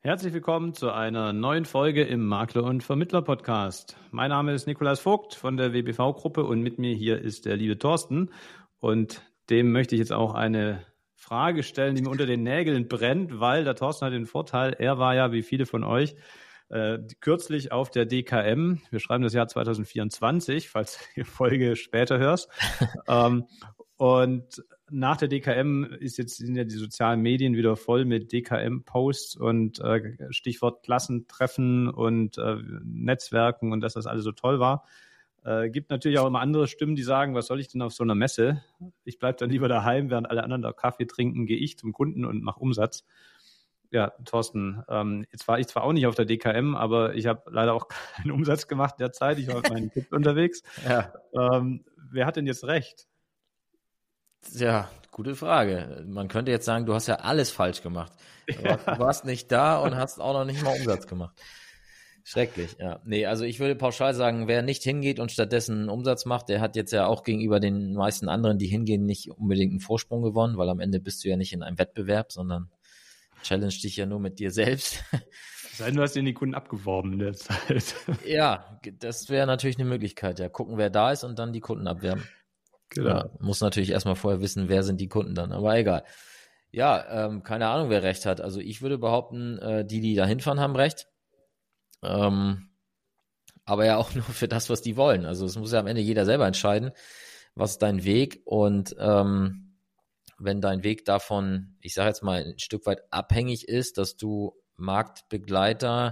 Herzlich willkommen zu einer neuen Folge im Makler- und Vermittler-Podcast. Mein Name ist Nikolaus Vogt von der WBV-Gruppe und mit mir hier ist der liebe Thorsten. Und dem möchte ich jetzt auch eine Frage stellen, die mir unter den Nägeln brennt, weil der Thorsten hat den Vorteil, er war ja wie viele von euch kürzlich auf der DKM. Wir schreiben das Jahr 2024, falls du die Folge später hörst. Und nach der DKM sind ja die sozialen Medien wieder voll mit DKM-Posts und Stichwort Klassentreffen und Netzwerken und dass das alles so toll war. Gibt natürlich auch immer andere Stimmen, die sagen, was soll ich denn auf so einer Messe? Ich bleibe dann lieber daheim, während alle anderen da Kaffee trinken, gehe ich zum Kunden und mache Umsatz. Ja, Thorsten, jetzt war ich zwar auch nicht auf der DKM, aber ich habe leider auch keinen Umsatz gemacht derzeit. Ich war mit meinen Kids unterwegs. Ja. Wer hat denn jetzt recht? Ja, gute Frage. Man könnte jetzt sagen, du hast ja alles falsch gemacht. Du warst nicht da und hast auch noch nicht mal Umsatz gemacht. Schrecklich, ja. Nee, also ich würde pauschal sagen, wer nicht hingeht und stattdessen Umsatz macht, der hat jetzt ja auch gegenüber den meisten anderen, die hingehen, nicht unbedingt einen Vorsprung gewonnen, weil am Ende bist du ja nicht in einem Wettbewerb, sondern challenge dich ja nur mit dir selbst. Sei denn, du hast den Kunden abgeworben in der Zeit. Ja, das wäre natürlich eine Möglichkeit, ja. Gucken, wer da ist und dann die Kunden abwerben. Genau. Ja, muss natürlich erstmal vorher wissen, wer sind die Kunden dann, aber egal. Ja, keine Ahnung, wer recht hat. Also ich würde behaupten, die da hinfahren, haben recht. Aber ja auch nur für das, was die wollen. Also es muss ja am Ende jeder selber entscheiden, was ist dein Weg und wenn dein Weg davon, ich sage jetzt mal, ein Stück weit abhängig ist, dass du Marktbegleiter,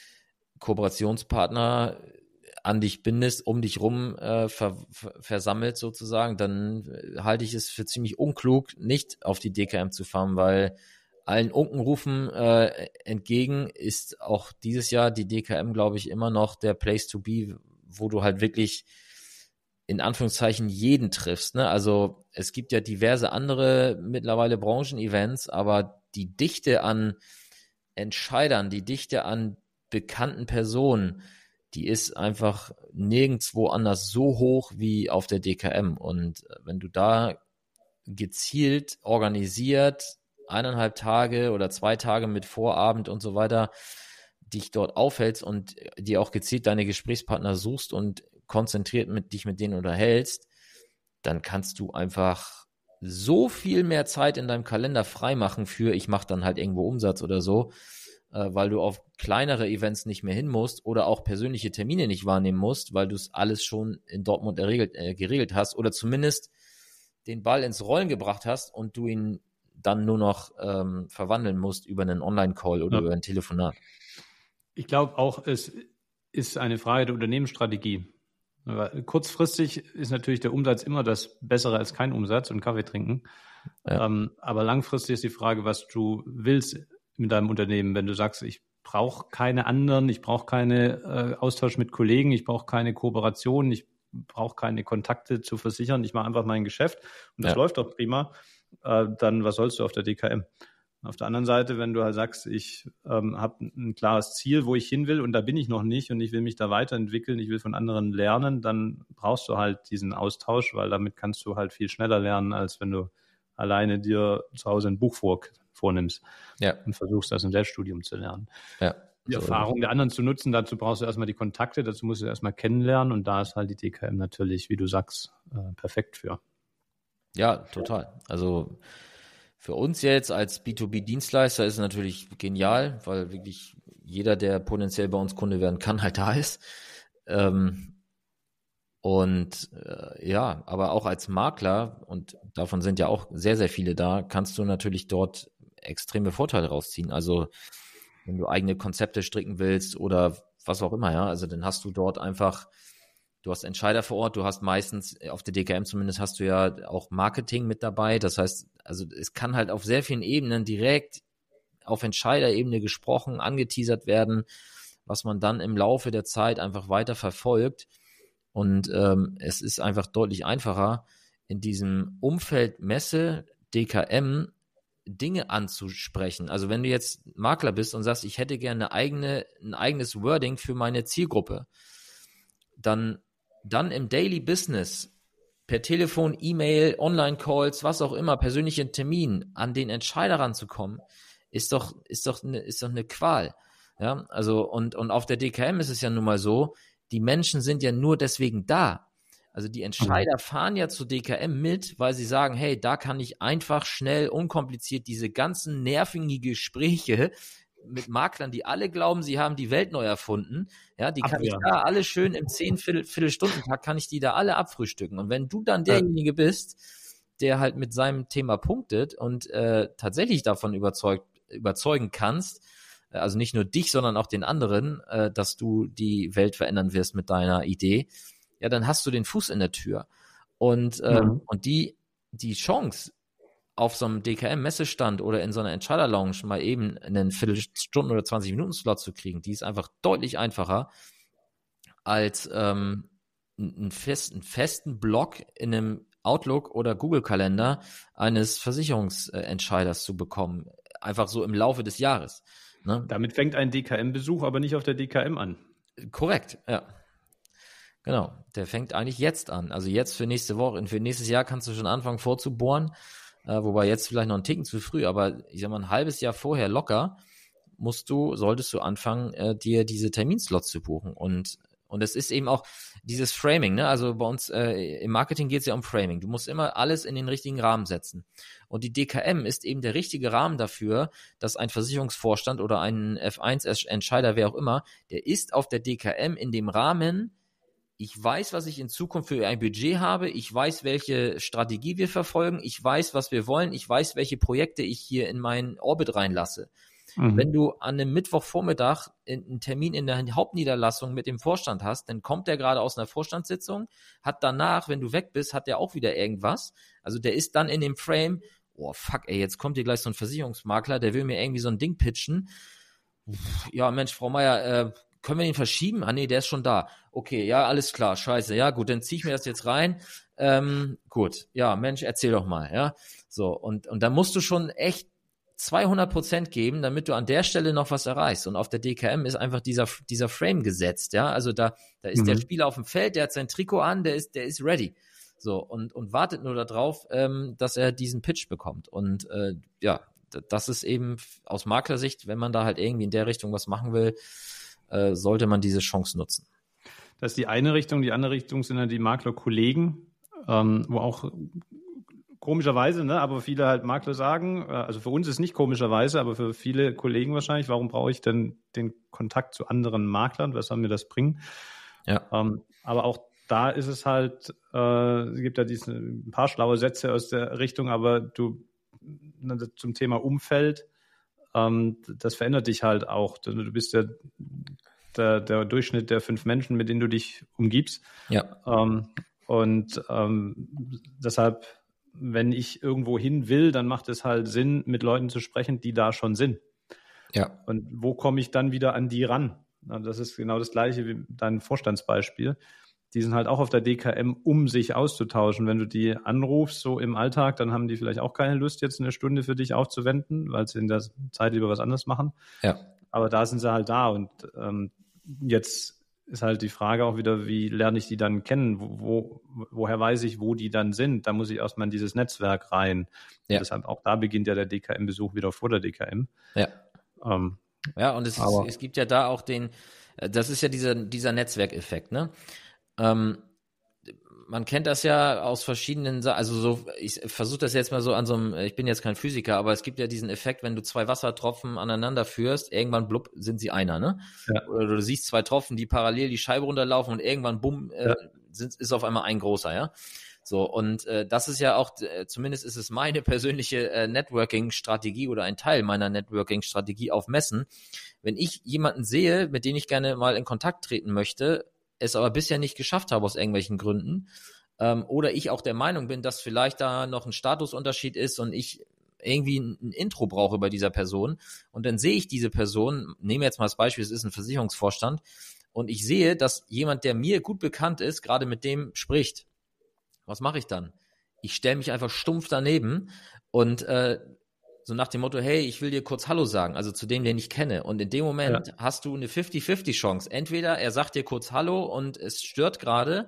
Kooperationspartner an dich bindest, um dich rum versammelt sozusagen, dann halte ich es für ziemlich unklug, nicht auf die DKM zu fahren, weil allen Unkenrufen entgegen ist auch dieses Jahr die DKM, glaube ich, immer noch der Place to be, wo du halt wirklich in Anführungszeichen jeden triffst. Ne? Also es gibt ja diverse andere mittlerweile Branchen-Events, aber die Dichte an Entscheidern, die Dichte an bekannten Personen, die ist einfach nirgendwo anders so hoch wie auf der DKM. Und wenn du da gezielt, organisiert, 1,5 Tage oder 2 Tage mit Vorabend und so weiter dich dort aufhältst und dir auch gezielt deine Gesprächspartner suchst und konzentriert dich mit denen unterhältst, dann kannst du einfach so viel mehr Zeit in deinem Kalender freimachen für, ich mache dann halt irgendwo Umsatz oder so, weil du auf kleinere Events nicht mehr hin musst oder auch persönliche Termine nicht wahrnehmen musst, weil du es alles schon in Dortmund geregelt hast oder zumindest den Ball ins Rollen gebracht hast und du ihn dann nur noch verwandeln musst über einen Online-Call oder über ein Telefonat. Ich glaube auch, es ist eine Frage der Unternehmensstrategie. Kurzfristig ist natürlich der Umsatz immer das Bessere als kein Umsatz und Kaffee trinken. Ja. Aber langfristig ist die Frage, was du willst mit deinem Unternehmen. Wenn du sagst, ich brauche keine anderen, ich brauche keine Austausch mit Kollegen, ich brauche keine Kooperation, ich brauche keine Kontakte zu versichern, ich mache einfach mein Geschäft und das läuft doch prima, dann was sollst du auf der DKM? Auf der anderen Seite, wenn du halt sagst, ich habe ein klares Ziel, wo ich hin will und da bin ich noch nicht und ich will mich da weiterentwickeln, ich will von anderen lernen, dann brauchst du halt diesen Austausch, weil damit kannst du halt viel schneller lernen, als wenn du alleine dir zu Hause ein Buch vornimmst und versuchst, das im Selbststudium zu lernen. Ja. Die Erfahrung der anderen zu nutzen, dazu brauchst du erstmal die Kontakte, dazu musst du erstmal kennenlernen und da ist halt die DKM natürlich, wie du sagst, perfekt für. Ja, total. Also für uns jetzt als B2B-Dienstleister ist es natürlich genial, weil wirklich jeder, der potenziell bei uns Kunde werden kann, halt da ist. Aber auch als Makler, und davon sind ja auch sehr, sehr viele da, kannst du natürlich dort extreme Vorteile rausziehen. Also wenn du eigene Konzepte stricken willst oder was auch immer, ja, also dann hast du dort einfach, du hast Entscheider vor Ort, du hast meistens, auf der DKM zumindest hast du ja auch Marketing mit dabei, das heißt, also es kann halt auf sehr vielen Ebenen direkt auf Entscheiderebene gesprochen, angeteasert werden, was man dann im Laufe der Zeit einfach weiter verfolgt und es ist einfach deutlich einfacher, in diesem Umfeld Messe, DKM, Dinge anzusprechen. Also wenn du jetzt Makler bist und sagst, ich hätte gerne ein eigenes Wording für meine Zielgruppe, dann im Daily Business per Telefon, E-Mail, Online-Calls, was auch immer, persönlichen Termin an den Entscheider ranzukommen, ist doch eine Qual. Ja, also und auf der DKM ist es ja nun mal so, die Menschen sind ja nur deswegen da. Also die Entscheider fahren ja zu DKM mit, weil sie sagen, hey, da kann ich einfach, schnell, unkompliziert diese ganzen nervigen Gespräche mit Maklern, die alle glauben, sie haben die Welt neu erfunden, ja, die kann ich da alle schön im 10 Viertelstundentakt kann ich die da alle abfrühstücken. Und wenn du dann derjenige bist, der halt mit seinem Thema punktet und tatsächlich davon überzeugen kannst, also nicht nur dich, sondern auch den anderen, dass du die Welt verändern wirst mit deiner Idee, ja, dann hast du den Fuß in der Tür. Und die Chance, auf so einem DKM-Messestand oder in so einer Entscheider-Lounge mal eben einen Viertelstunden- oder 20-Minuten-Slot zu kriegen, die ist einfach deutlich einfacher, als einen festen Block in einem Outlook oder Google-Kalender eines Versicherungsentscheiders zu bekommen. Einfach so im Laufe des Jahres. Ne? Damit fängt ein DKM-Besuch aber nicht auf der DKM an. Korrekt, ja. Genau, der fängt eigentlich jetzt an. Also jetzt für nächste Woche, für nächstes Jahr kannst du schon anfangen vorzubohren. Wobei jetzt vielleicht noch ein Ticken zu früh, aber ich sag mal, ein halbes Jahr vorher locker solltest du anfangen, dir diese Terminslots zu buchen. Und es ist eben auch dieses Framing, ne? Also bei uns im Marketing geht es ja um Framing. Du musst immer alles in den richtigen Rahmen setzen. Und die DKM ist eben der richtige Rahmen dafür, dass ein Versicherungsvorstand oder ein F1-Entscheider, wer auch immer, der ist auf der DKM in dem Rahmen. Ich weiß, was ich in Zukunft für ein Budget habe. Ich weiß, welche Strategie wir verfolgen. Ich weiß, was wir wollen. Ich weiß, welche Projekte ich hier in meinen Orbit reinlasse. Wenn du an einem Mittwochvormittag einen Termin in der Hauptniederlassung mit dem Vorstand hast, dann kommt der gerade aus einer Vorstandssitzung, hat danach, wenn du weg bist, hat der auch wieder irgendwas. Also der ist dann in dem Frame, oh fuck, ey, jetzt kommt hier gleich so ein Versicherungsmakler, der will mir irgendwie so ein Ding pitchen. Ja, Mensch, Frau Meier, können wir den verschieben? Ah, nee, der ist schon da. Okay, ja, alles klar, scheiße. Ja, gut, dann ziehe ich mir das jetzt rein. Gut, ja, Mensch, erzähl doch mal, ja. So, und da musst du schon echt 200% geben, damit du an der Stelle noch was erreichst. Und auf der DKM ist einfach dieser Frame gesetzt, ja. Also da ist der Spieler auf dem Feld, der hat sein Trikot an, der ist ready. So, und wartet nur darauf, dass er diesen Pitch bekommt. Und ja, das ist eben aus Maklersicht, wenn man da halt irgendwie in der Richtung was machen will, sollte man diese Chance nutzen. Das ist die eine Richtung. Die andere Richtung sind dann die Maklerkollegen, wo auch komischerweise, ne, aber viele halt Makler sagen, also für uns ist nicht komischerweise, aber für viele Kollegen wahrscheinlich, warum brauche ich denn den Kontakt zu anderen Maklern? Was soll mir das bringen? Ja. Aber auch da ist es halt, es gibt ja ein paar schlaue Sätze aus der Richtung, aber zum Thema Umfeld, das verändert dich halt auch. Du bist ja der Durchschnitt der 5 Menschen, mit denen du dich umgibst. Ja. Deshalb, wenn ich irgendwo hin will, dann macht es halt Sinn, mit Leuten zu sprechen, die da schon sind. Ja. Und wo komme ich dann wieder an die ran? Das ist genau das Gleiche wie dein Vorstandsbeispiel. Die sind halt auch auf der DKM, um sich auszutauschen. Wenn du die anrufst, so im Alltag, dann haben die vielleicht auch keine Lust, jetzt eine Stunde für dich aufzuwenden, weil sie in der Zeit lieber was anderes machen. Ja. Aber da sind sie halt da. Und jetzt ist halt die Frage auch wieder, wie lerne ich die dann kennen? Woher weiß ich, wo die dann sind? Da muss ich erstmal in dieses Netzwerk rein. Ja. Deshalb auch da beginnt ja der DKM-Besuch wieder vor der DKM. Ja. Ja, und es gibt ja da auch das ist ja dieser Netzwerkeffekt, ne? Man kennt das ja aus verschiedenen, also so, ich versuche das jetzt mal so an so einem, ich bin jetzt kein Physiker, aber es gibt ja diesen Effekt, wenn du 2 Wassertropfen aneinander führst, irgendwann blub, sind sie einer, ne? Ja. Oder du siehst 2 Tropfen, die parallel die Scheibe runterlaufen und irgendwann bumm, ist auf einmal ein großer, ja? So, und das ist ja auch, zumindest ist es meine persönliche Networking-Strategie oder ein Teil meiner Networking-Strategie auf Messen. Wenn ich jemanden sehe, mit dem ich gerne mal in Kontakt treten möchte, es aber bisher nicht geschafft habe aus irgendwelchen Gründen, oder ich auch der Meinung bin, dass vielleicht da noch ein Statusunterschied ist und ich irgendwie ein Intro brauche bei dieser Person und dann sehe ich diese Person, nehme jetzt mal das Beispiel, es ist ein Versicherungsvorstand und ich sehe, dass jemand, der mir gut bekannt ist, gerade mit dem spricht. Was mache ich dann? Ich stelle mich einfach stumpf daneben und so nach dem Motto, hey, ich will dir kurz Hallo sagen, also zu dem, den ich kenne. Und in dem Moment hast du eine 50-50 Chance. Entweder er sagt dir kurz Hallo und es stört gerade,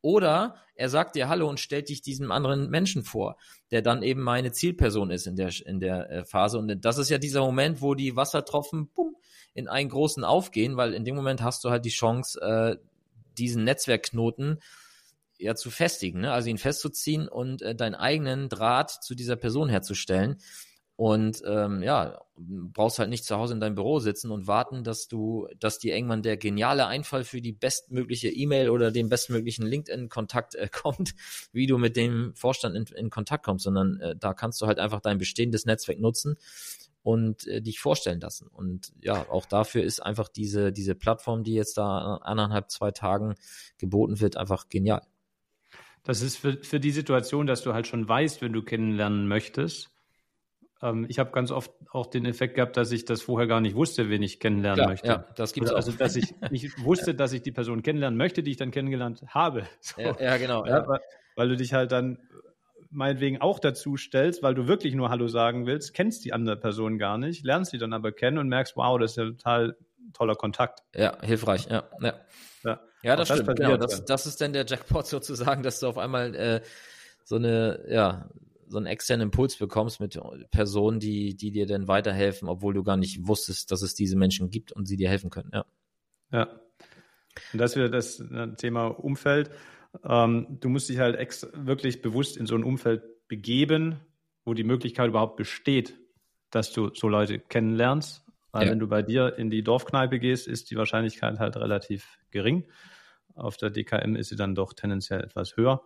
Oder er sagt dir Hallo und stellt dich diesem anderen Menschen vor, der dann eben meine Zielperson ist in der Phase. Und das ist ja dieser Moment, wo die Wassertropfen in einen großen aufgehen, weil in dem Moment hast du halt die Chance, diesen Netzwerkknoten ja zu festigen, ne? Also ihn festzuziehen und deinen eigenen Draht zu dieser Person herzustellen. Und brauchst halt nicht zu Hause in deinem Büro sitzen und warten, dass dir irgendwann der geniale Einfall für die bestmögliche E-Mail oder den bestmöglichen LinkedIn-Kontakt kommt, wie du mit dem Vorstand in Kontakt kommst, sondern da kannst du halt einfach dein bestehendes Netzwerk nutzen und dich vorstellen lassen. Und ja, auch dafür ist einfach diese Plattform, die jetzt da 2 Tagen geboten wird, einfach genial. Das ist für die Situation, dass du halt schon weißt, wenn du kennenlernen möchtest. Ich habe ganz oft auch den Effekt gehabt, dass ich das vorher gar nicht wusste, wen ich kennenlernen möchte. Ja, das gibt's auch. Also, dass ich nicht wusste, dass ich die Person kennenlernen möchte, die ich dann kennengelernt habe. So. Ja, genau. Ja. Weil du dich halt dann meinetwegen auch dazu stellst, weil du wirklich nur Hallo sagen willst, kennst die andere Person gar nicht, lernst sie dann aber kennen und merkst, wow, das ist ja total toller Kontakt. Ja, hilfreich, ja. Ja, das stimmt, genau. Das ist dann der Jackpot sozusagen, dass du auf einmal so einen externen Impuls bekommst mit Personen, die dir dann weiterhelfen, obwohl du gar nicht wusstest, dass es diese Menschen gibt und sie dir helfen können, ja. Ja. Und das wieder das Thema Umfeld. Du musst dich halt wirklich bewusst in so ein Umfeld begeben, wo die Möglichkeit überhaupt besteht, dass du so Leute kennenlernst. Weil wenn du bei dir in die Dorfkneipe gehst, ist die Wahrscheinlichkeit halt relativ gering. Auf der DKM ist sie dann doch tendenziell etwas höher.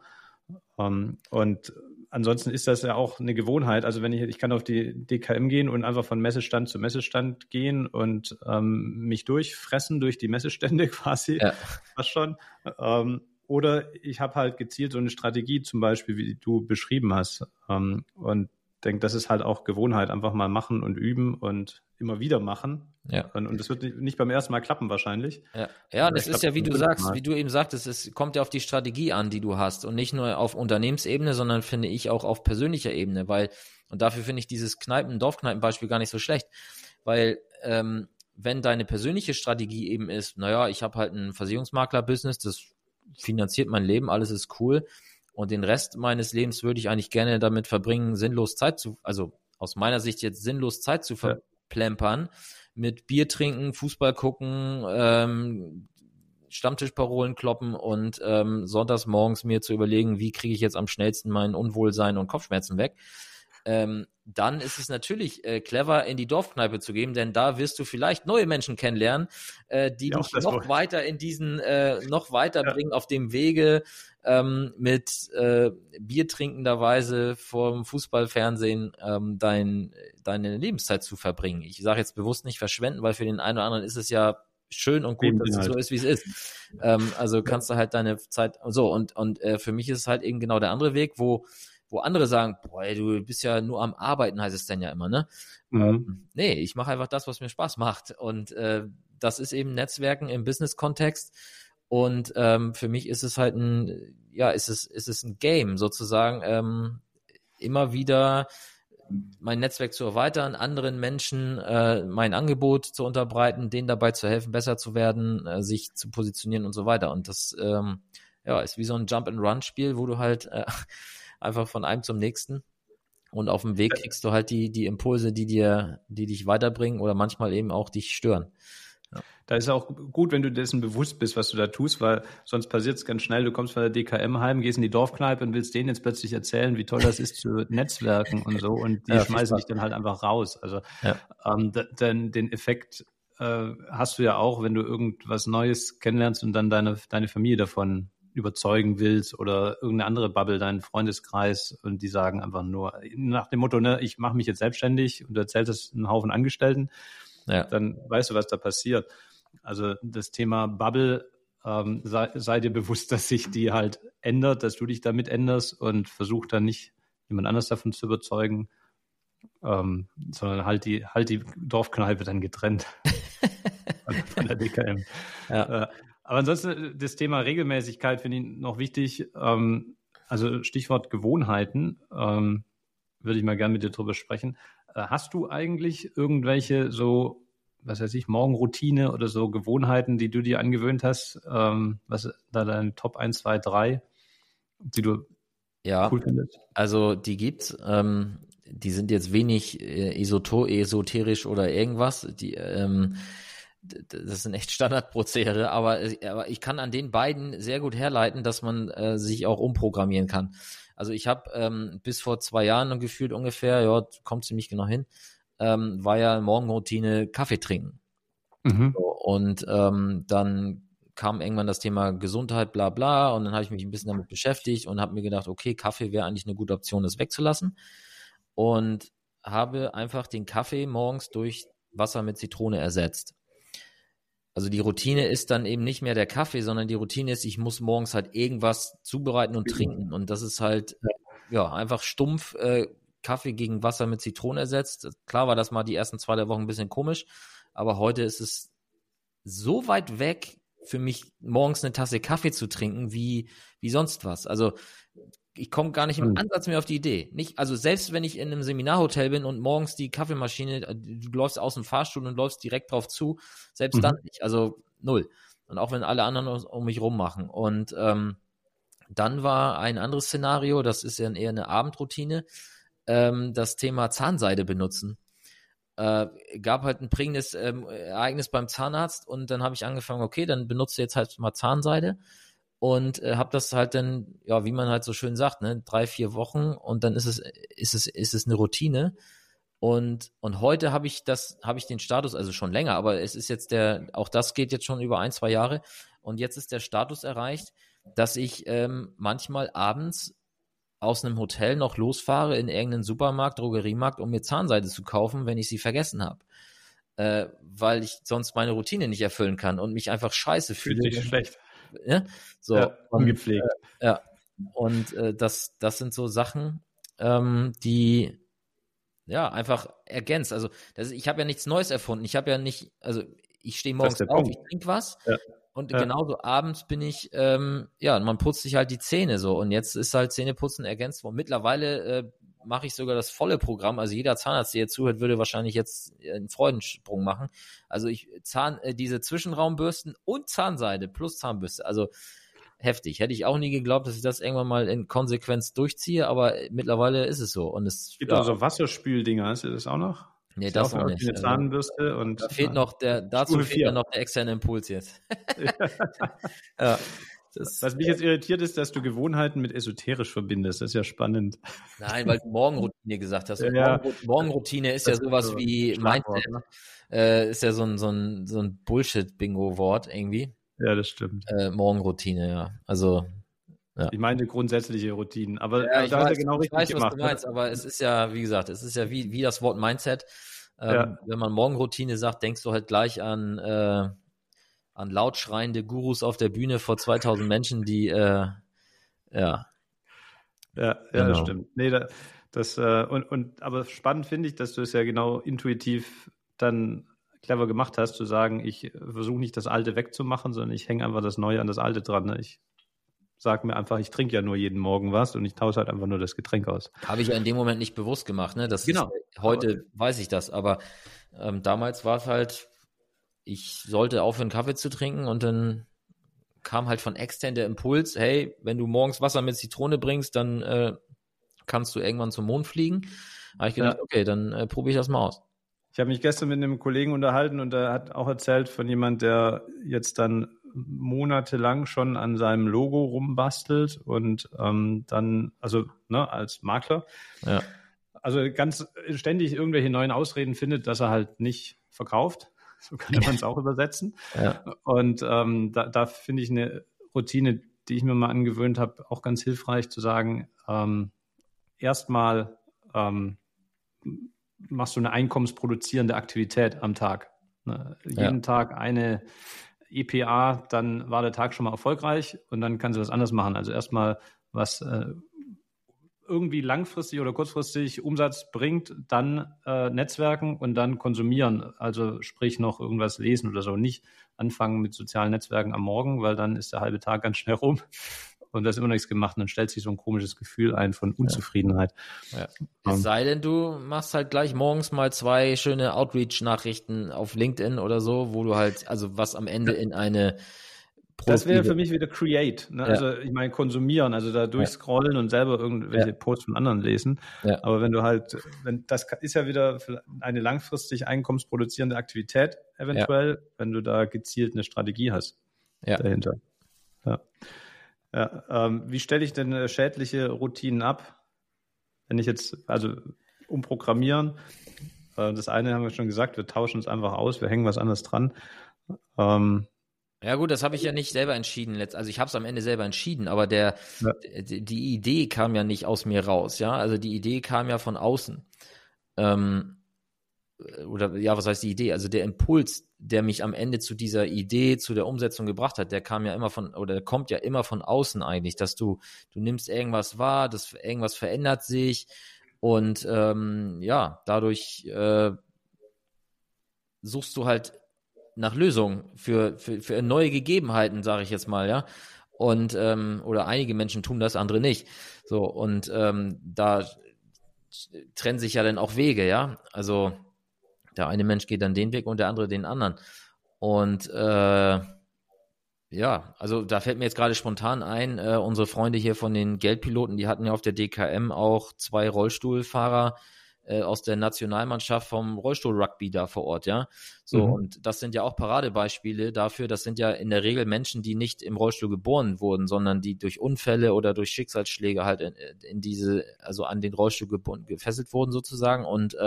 Und ansonsten ist das ja auch eine Gewohnheit. Also ich kann auf die DKM gehen und einfach von Messestand zu Messestand gehen und mich durchfressen durch die Messestände quasi, fast schon. Oder ich habe halt gezielt so eine Strategie zum Beispiel, wie du beschrieben hast. Und denke, das ist halt auch Gewohnheit, einfach mal machen und üben und immer wieder machen. Ja. Und das wird nicht beim ersten Mal klappen wahrscheinlich. Ja, das ist ja, wie du sagst, wie du eben sagtest, es kommt ja auf die Strategie an, die du hast und nicht nur auf Unternehmensebene, sondern finde ich auch auf persönlicher Ebene, und dafür finde ich dieses Dorfkneipenbeispiel gar nicht so schlecht, weil wenn deine persönliche Strategie eben ist, ich habe halt ein Versicherungsmakler-Business, das finanziert mein Leben, alles ist cool, und den Rest meines Lebens würde ich eigentlich gerne damit verbringen, aus meiner Sicht jetzt sinnlos Zeit zu verplempern, mit Bier trinken, Fußball gucken, Stammtischparolen kloppen und sonntags morgens mir zu überlegen, wie kriege ich jetzt am schnellsten mein Unwohlsein und Kopfschmerzen weg. Dann ist es natürlich clever, in die Dorfkneipe zu gehen, denn da wirst du vielleicht neue Menschen kennenlernen, die dich noch weiter in diesen, noch weiter bringen auf dem Wege, mit Bier trinkenderweise vorm Fußballfernsehen deine Lebenszeit zu verbringen. Ich sage jetzt bewusst nicht verschwenden, weil für den einen oder anderen ist es ja schön und gut, dass es so ist, wie es ist. Also kannst du halt deine Zeit so und für mich ist es halt eben genau der andere Weg, wo andere sagen, boah, ey, du bist ja nur am Arbeiten, heißt es dann ja immer, ne? Nee, ich mache einfach das, was mir Spaß macht. Und das ist eben Netzwerken im Business-Kontext. Und für mich ist es halt ist es ein Game sozusagen, immer wieder mein Netzwerk zu erweitern, anderen Menschen mein Angebot zu unterbreiten, denen dabei zu helfen, besser zu werden, sich zu positionieren und so weiter. Und das ist wie so ein Jump-and-Run-Spiel, wo du halt einfach von einem zum nächsten und auf dem Weg kriegst du halt die Impulse, die dich weiterbringen oder manchmal eben auch dich stören. Ja. Da ist auch gut, wenn du dessen bewusst bist, was du da tust, weil sonst passiert es ganz schnell, du kommst von der DKM heim, gehst in die Dorfkneipe und willst denen jetzt plötzlich erzählen, wie toll das ist zu Netzwerken und so, und die schmeißen dich dann halt einfach raus. Also den Effekt hast du ja auch, wenn du irgendwas Neues kennenlernst und dann deine Familie davon überzeugen willst oder irgendeine andere Bubble, deinen Freundeskreis, und die sagen einfach nur nach dem Motto, ne, ich mache mich jetzt selbstständig, und du erzählst es einem Haufen Angestellten, dann weißt du, was da passiert. Also das Thema Bubble, sei dir bewusst, dass sich die halt ändert, dass du dich damit änderst, und versuch dann nicht jemand anders davon zu überzeugen, sondern halt die Dorfkneipe dann getrennt von der DKM. Aber ansonsten das Thema Regelmäßigkeit finde ich noch wichtig. Also Stichwort Gewohnheiten, würde ich mal gerne mit dir drüber sprechen. Hast du eigentlich irgendwelche so was weiß ich, Morgenroutine oder so Gewohnheiten, die du dir angewöhnt hast, was da deine Top 1, 2, 3, die du cool findest? Also die gibt's. Die sind jetzt wenig esoterisch oder irgendwas. Das sind echt Standardprozedere, aber ich kann an den beiden sehr gut herleiten, dass man sich auch umprogrammieren kann. Also ich habe bis vor 2 Jahren gefühlt ungefähr, ja, kommt ziemlich genau hin, war ja Morgenroutine Kaffee trinken. Mhm. So, und dann kam irgendwann das Thema Gesundheit, bla bla, und dann habe ich mich ein bisschen damit beschäftigt und habe mir gedacht, okay, Kaffee wäre eigentlich eine gute Option, das wegzulassen, und habe einfach den Kaffee morgens durch Wasser mit Zitrone ersetzt. Also die Routine ist dann eben nicht mehr der Kaffee, sondern die Routine ist, ich muss morgens halt irgendwas zubereiten und trinken, und das ist halt einfach stumpf Kaffee gegen Wasser mit Zitrone ersetzt. Klar war das mal die ersten 2 Wochen ein bisschen komisch, aber heute ist es so weit weg für mich, morgens eine Tasse Kaffee zu trinken, wie sonst was. Also ich komme gar nicht im Ansatz mehr auf die Idee. Nicht, also selbst wenn ich in einem Seminarhotel bin und morgens die Kaffeemaschine, du läufst aus dem Fahrstuhl und läufst direkt drauf zu, selbst dann nicht. Also 0. Und auch wenn alle anderen um mich rum machen. Und dann war ein anderes Szenario, das ist ja eher eine Abendroutine, das Thema Zahnseide benutzen. Gab halt ein prägendes Ereignis beim Zahnarzt, und dann habe ich angefangen, okay, dann benutze jetzt halt mal Zahnseide, und habe das halt dann, ja, wie man halt so schön sagt, ne, 3-4 Wochen, und dann ist es eine Routine. Und heute habe ich den Status, also schon länger, aber es ist jetzt auch das geht jetzt schon über 1-2 Jahre, und jetzt ist der Status erreicht, dass ich manchmal abends aus einem Hotel noch losfahre in irgendeinen Supermarkt, Drogeriemarkt, um mir Zahnseide zu kaufen, wenn ich sie vergessen habe. Weil ich sonst meine Routine nicht erfüllen kann und mich einfach scheiße fühle. Fühlt sich schlecht. Ja? So, ja, ungepflegt. Und das sind so Sachen, die ja einfach ergänzt. Also ich habe ja nichts Neues erfunden. Ich habe ja nicht, also ich stehe morgens auf, ich trinke was. Ja. Und genauso abends bin ich, man putzt sich halt die Zähne so. Und jetzt ist halt Zähneputzen ergänzt worden. Mittlerweile mache ich sogar das volle Programm. Also jeder Zahnarzt, der jetzt zuhört, würde wahrscheinlich jetzt einen Freudensprung machen. Also diese Zwischenraumbürsten und Zahnseide plus Zahnbürste. Also heftig. Hätte ich auch nie geglaubt, dass ich das irgendwann mal in Konsequenz durchziehe, aber mittlerweile ist es so. Und es gibt auch so Wasserspüldinger, hast du das auch noch? Nee, das auch nicht. Eine Zahnbürste und da fehlt noch dazu fehlt ja noch der externe Impuls jetzt. ja. Was mich jetzt irritiert ist, dass du Gewohnheiten mit esoterisch verbindest. Das ist ja spannend. Nein, weil du Morgenroutine gesagt hast. Ja. Morgenroutine ist ja sowas wie Mindset. Ist ja so ein Bullshit-Bingo-Wort irgendwie. Ja, das stimmt. Morgenroutine, ja. Also ja. Ich meine grundsätzliche Routinen, aber ich weiß, was du meinst, aber es ist ja, wie gesagt, es ist ja wie das Wort Mindset. Wenn man Morgenroutine sagt, denkst du halt gleich an laut schreiende Gurus auf der Bühne vor 2000 Menschen, die Ja, genau. Das stimmt. Nee, aber spannend finde ich, dass du es ja genau intuitiv dann clever gemacht hast, zu sagen, ich versuche nicht das Alte wegzumachen, sondern ich hänge einfach das Neue an das Alte dran. Ne? Ich sage mir einfach, ich trinke ja nur jeden Morgen was und ich tausche halt einfach nur das Getränk aus. Habe ich ja in dem Moment nicht bewusst gemacht, ne? Heute weiß ich das, aber damals war es halt, ich sollte aufhören, Kaffee zu trinken, und dann kam halt von extern der Impuls, hey, wenn du morgens Wasser mit Zitrone bringst, dann kannst du irgendwann zum Mond fliegen. Da habe ich gedacht, okay, dann probiere ich das mal aus. Ich habe mich gestern mit einem Kollegen unterhalten, und der hat auch erzählt von jemand, der jetzt dann monatelang schon an seinem Logo rumbastelt und dann, also als Makler, also ganz ständig irgendwelche neuen Ausreden findet, dass er halt nicht verkauft. So könnte man es auch übersetzen. Ja. Und da finde ich eine Routine, die ich mir mal angewöhnt habe, auch ganz hilfreich, zu sagen, erstmal machst du eine einkommensproduzierende Aktivität am Tag. Ne? Jeden Tag eine EPA, dann war der Tag schon mal erfolgreich, und dann kannst du was anderes machen. Also erstmal was irgendwie langfristig oder kurzfristig Umsatz bringt, dann Netzwerken und dann konsumieren. Also sprich noch irgendwas lesen oder so. Nicht anfangen mit sozialen Netzwerken am Morgen, weil dann ist der halbe Tag ganz schnell rum. und da ist immer noch nichts gemacht und dann stellt sich so ein komisches Gefühl ein von Unzufriedenheit. Ja. Es sei denn, du machst halt gleich morgens mal 2 schöne Outreach-Nachrichten auf LinkedIn oder so, wo du halt, also was am Ende in eine Das wäre für mich wieder Create, ne? Ja. Also ich meine konsumieren, also da durchscrollen und selber irgendwelche Posts von anderen lesen. Ja. Aber wenn du halt, das ist ja wieder eine langfristig einkommensproduzierende Aktivität eventuell, wenn du da gezielt eine Strategie hast dahinter. Ja. Wie stelle ich denn schädliche Routinen ab? Wenn ich jetzt, also umprogrammieren, das eine haben wir schon gesagt, wir tauschen es einfach aus, wir hängen was anderes dran. Ja gut, das habe ich ja nicht selber entschieden. Also ich habe es am Ende selber entschieden, aber die Idee kam ja nicht aus mir raus, ja. Also die Idee kam ja von außen. Was heißt die Idee? Also der Impuls, der mich am Ende zu dieser Idee, zu der Umsetzung gebracht hat, der kommt ja immer von außen eigentlich, dass du nimmst irgendwas wahr, irgendwas verändert sich und dadurch suchst du halt nach Lösungen für neue Gegebenheiten, sage ich jetzt mal, ja. Und oder einige Menschen tun das, andere nicht. So, und da trennen sich ja dann auch Wege, ja. Also der eine Mensch geht dann den Weg und der andere den anderen. Und also da fällt mir jetzt gerade spontan ein, unsere Freunde hier von den Geldpiloten, die hatten ja auf der DKM auch 2 Rollstuhlfahrer aus der Nationalmannschaft vom Rollstuhl-Rugby da vor Ort, ja. So, und das sind ja auch Paradebeispiele dafür, das sind ja in der Regel Menschen, die nicht im Rollstuhl geboren wurden, sondern die durch Unfälle oder durch Schicksalsschläge halt also an den Rollstuhl gefesselt wurden sozusagen und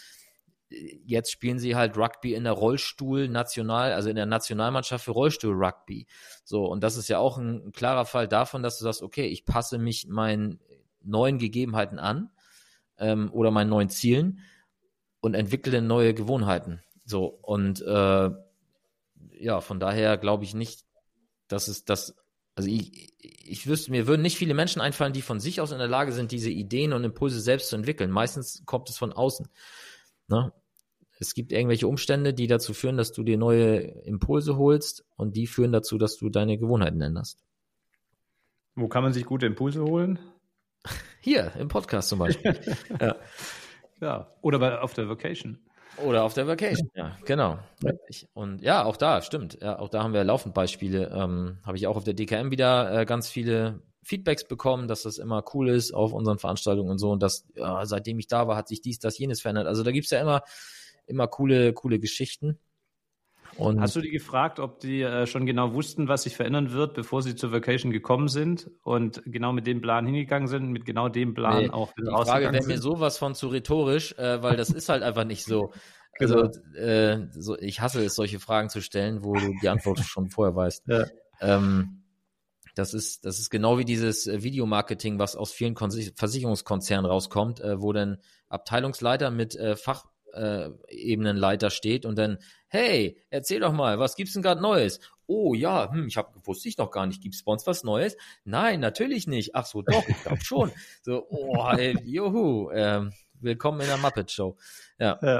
jetzt spielen sie halt Rugby in der also in der Nationalmannschaft für Rollstuhl-Rugby. So, und das ist ja auch ein klarer Fall davon, dass du sagst, okay, ich passe mich meinen neuen Gegebenheiten an, oder meinen neuen Zielen und entwickle neue Gewohnheiten. So, und von daher glaube ich nicht, dass es das, also mir würden nicht viele Menschen einfallen, die von sich aus in der Lage sind, diese Ideen und Impulse selbst zu entwickeln. Meistens kommt es von außen. Ne? Es gibt irgendwelche Umstände, die dazu führen, dass du dir neue Impulse holst und die führen dazu, dass du deine Gewohnheiten änderst. Wo kann man sich gute Impulse holen? Hier, im Podcast zum Beispiel. Ja, oder auf der Vacation. Oder auf der Vacation, ja, genau. Richtig. Und ja, auch da, stimmt. Ja, auch da haben wir laufend Beispiele. Habe ich auch auf der DKM wieder ganz viele Feedbacks bekommen, dass das immer cool ist auf unseren Veranstaltungen und so. Und dass, seitdem ich da war, hat sich dies, das, jenes verändert. Also da gibt's ja immer coole Geschichten. Und hast du die gefragt, ob die schon genau wussten, was sich verändern wird, bevor sie zur Vacation gekommen sind und genau mit dem Plan hingegangen sind, mit genau dem Plan auch wieder rausgegangen sind? Die Frage wäre mir sowas von zu rhetorisch, weil das ist halt einfach nicht so. Also ich hasse es, solche Fragen zu stellen, wo du die Antwort schon vorher weißt. Ja. Das ist genau wie dieses Videomarketing, was aus vielen Versicherungskonzernen rauskommt, wo dann Abteilungsleiter mit Ebenenleiter steht und dann, hey, erzähl doch mal, was gibt's denn gerade Neues? Oh ja, wusste ich noch gar nicht, gibt's bei uns was Neues? Nein, natürlich nicht. Ach so, doch, ich glaube schon. So, juhu, willkommen in der Muppet Show. Ja.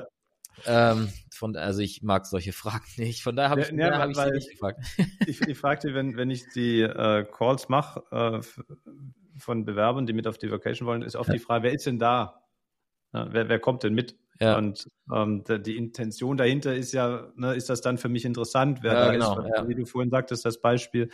Also ich mag solche Fragen nicht. Von daher habe ich sie nicht gefragt. Ich fragte, wenn ich die Calls mache von Bewerbern, die mit auf die Vacation wollen, ist oft die Frage, wer ist denn da? Wer kommt denn mit? Ja. Und die Intention dahinter ist ja, ist das dann für mich interessant, wer da ist, wie du vorhin sagtest, das Beispiel,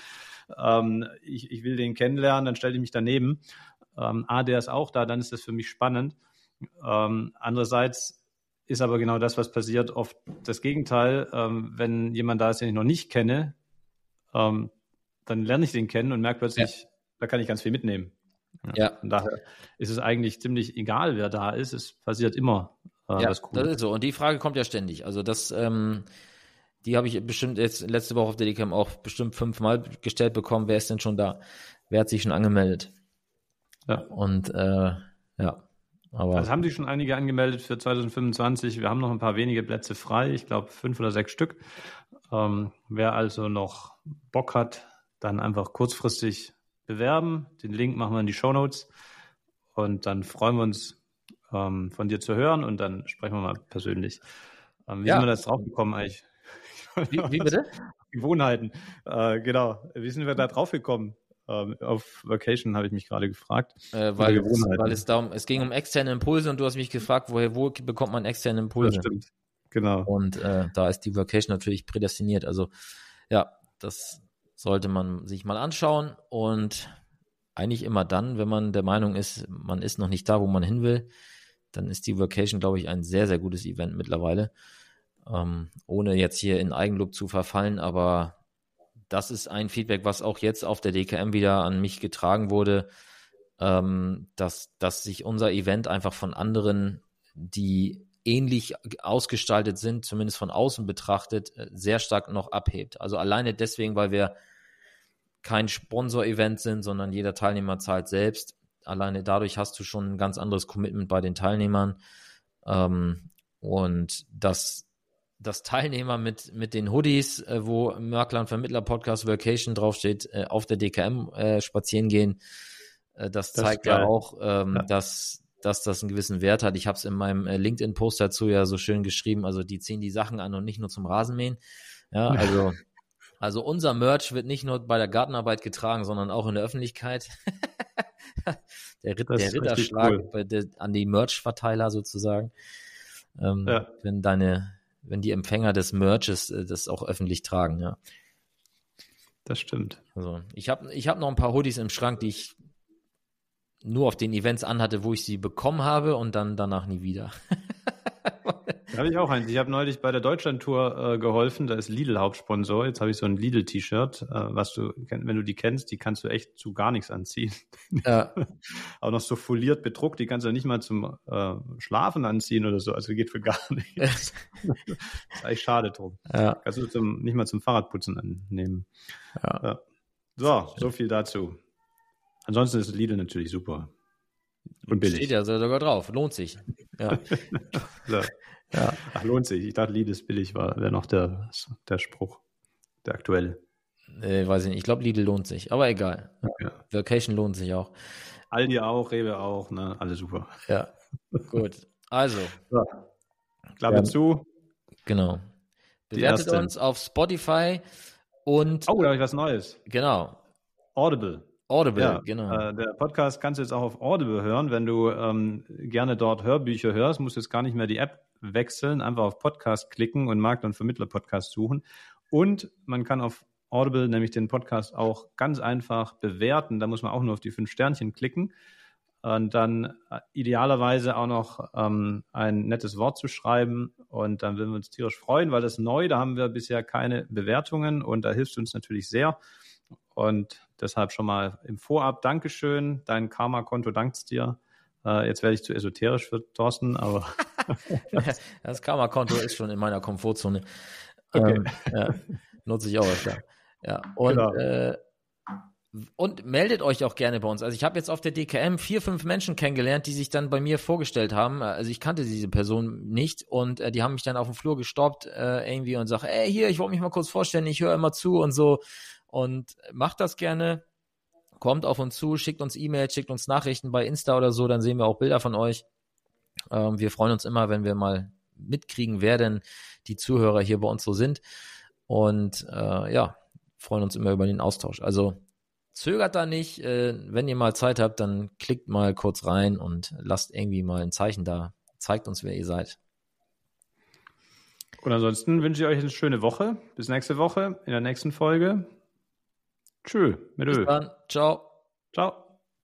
ich will den kennenlernen, dann stelle ich mich daneben. Der ist auch da, dann ist das für mich spannend. Andererseits ist aber genau das, was passiert, oft das Gegenteil. Wenn jemand da ist, den ich noch nicht kenne, dann lerne ich den kennen und merke plötzlich, da kann ich ganz viel mitnehmen. Ja. Von daher ist es eigentlich ziemlich egal, wer da ist. Es passiert immer was Cooles. Das ist so. Und die Frage kommt ja ständig. Also die habe ich bestimmt jetzt letzte Woche auf der DKM auch bestimmt 5-mal gestellt bekommen. Wer ist denn schon da? Wer hat sich schon angemeldet? Ja. Und aber also haben sich schon einige angemeldet für 2025. Wir haben noch ein paar wenige Plätze frei. Ich glaube 5 oder 6 Stück. Wer also noch Bock hat, dann einfach kurzfristig bewerben. Den Link machen wir in die Shownotes. Und dann freuen wir uns, von dir zu hören. Und dann sprechen wir mal persönlich. Wie sind wir da jetzt drauf gekommen eigentlich? Wie bitte? Gewohnheiten. Genau. Wie sind wir da drauf gekommen? auf Vacation, habe ich mich gerade gefragt. Weil es ging um externe Impulse und du hast mich gefragt, wo bekommt man externe Impulse? Das stimmt, genau. Und da ist die Vacation natürlich prädestiniert. Also ja, das sollte man sich mal anschauen und eigentlich immer dann, wenn man der Meinung ist, man ist noch nicht da, wo man hin will, dann ist die Vacation, glaube ich, ein sehr, sehr gutes Event mittlerweile. Ohne jetzt hier in Eigenlob zu verfallen, aber das ist ein Feedback, was auch jetzt auf der DKM wieder an mich getragen wurde, dass sich unser Event einfach von anderen, die ähnlich ausgestaltet sind, zumindest von außen betrachtet, sehr stark noch abhebt. Also alleine deswegen, weil wir kein Sponsor-Event sind, sondern jeder Teilnehmer zahlt selbst. Alleine dadurch hast du schon ein ganz anderes Commitment bei den Teilnehmern. Und das Teilnehmer mit den Hoodies, wo Makler und Vermittler Podcast Vacation draufsteht, auf der DKM spazieren gehen, das zeigt ja auch, dass das einen gewissen Wert hat. Ich habe es in meinem LinkedIn-Post dazu ja so schön geschrieben, also die ziehen die Sachen an und nicht nur zum Rasenmähen. Ja, also unser Merch wird nicht nur bei der Gartenarbeit getragen, sondern auch in der Öffentlichkeit. der Ritterschlag cool. An die Merch-Verteiler sozusagen. Wenn die Empfänger des Merches das auch öffentlich tragen, ja. Das stimmt. Also ich hab noch ein paar Hoodies im Schrank, die ich nur auf den Events anhatte, wo ich sie bekommen habe und dann danach nie wieder. Da habe ich auch eins. Ich habe neulich bei der Deutschland-Tour geholfen. Da ist Lidl Hauptsponsor. Jetzt habe ich so ein Lidl-T-Shirt, was wenn du die kennst, die kannst du echt zu gar nichts anziehen. Ja. Auch noch so foliert bedruckt. Die kannst du nicht mal zum Schlafen anziehen oder so. Also geht für gar nichts. Das ist eigentlich schade drum. Ja. Kannst du nicht mal zum Fahrradputzen annehmen. Ja. So viel dazu. Ansonsten ist Lidl natürlich super. Und billig. Steht ja sogar drauf. Lohnt sich. Ja. Ja. Ach, lohnt sich. Ich dachte, Lidl ist billig, wäre noch der Spruch. Der aktuelle. Weiß ich nicht. Ich glaube, Lidl lohnt sich. Aber egal. Okay. Vacation lohnt sich auch. Aldi auch, Rewe auch. Ne? Alle super. Ja. Gut. Also. So. Klappe zu. Genau. Bewertet uns auf Spotify und. Oh, da habe ich was Neues. Genau. Audible, ja, genau. Der Podcast kannst du jetzt auch auf Audible hören, wenn du gerne dort Hörbücher hörst, musst du jetzt gar nicht mehr die App wechseln, einfach auf Podcast klicken und Makler- und Vermittler-Podcast suchen. Und man kann auf Audible nämlich den Podcast auch ganz einfach bewerten. Da muss man auch nur auf die 5 Sternchen klicken und dann idealerweise auch noch ein nettes Wort zu schreiben. Und dann würden wir uns tierisch freuen, weil das ist neu, da haben wir bisher keine Bewertungen und da hilfst du uns natürlich sehr. Und deshalb schon mal im Vorab Dankeschön. Dein Karma-Konto dankt's dir. Jetzt werde ich zu esoterisch für Thorsten, aber das Karma-Konto ist schon in meiner Komfortzone. Okay. Nutze ich auch öfter. Ja. Und, genau. Und meldet euch auch gerne bei uns. Also ich habe jetzt auf der DKM 4, 5 Menschen kennengelernt, die sich dann bei mir vorgestellt haben. Also ich kannte diese Person nicht und die haben mich dann auf dem Flur gestoppt irgendwie und sagen, hier, ich wollte mich mal kurz vorstellen, ich höre immer zu und so. Und macht das gerne, kommt auf uns zu, schickt uns E-Mails, schickt uns Nachrichten bei Insta oder so, dann sehen wir auch Bilder von euch. Wir freuen uns immer, wenn wir mal mitkriegen, wer denn die Zuhörer hier bei uns so sind. Und freuen uns immer über den Austausch. Also zögert da nicht, wenn ihr mal Zeit habt, dann klickt mal kurz rein und lasst irgendwie mal ein Zeichen da. Zeigt uns, wer ihr seid. Und ansonsten wünsche ich euch eine schöne Woche. Bis nächste Woche in der nächsten Folge. Tschö, mit Ö. Bis dann. Ciao. Ciao.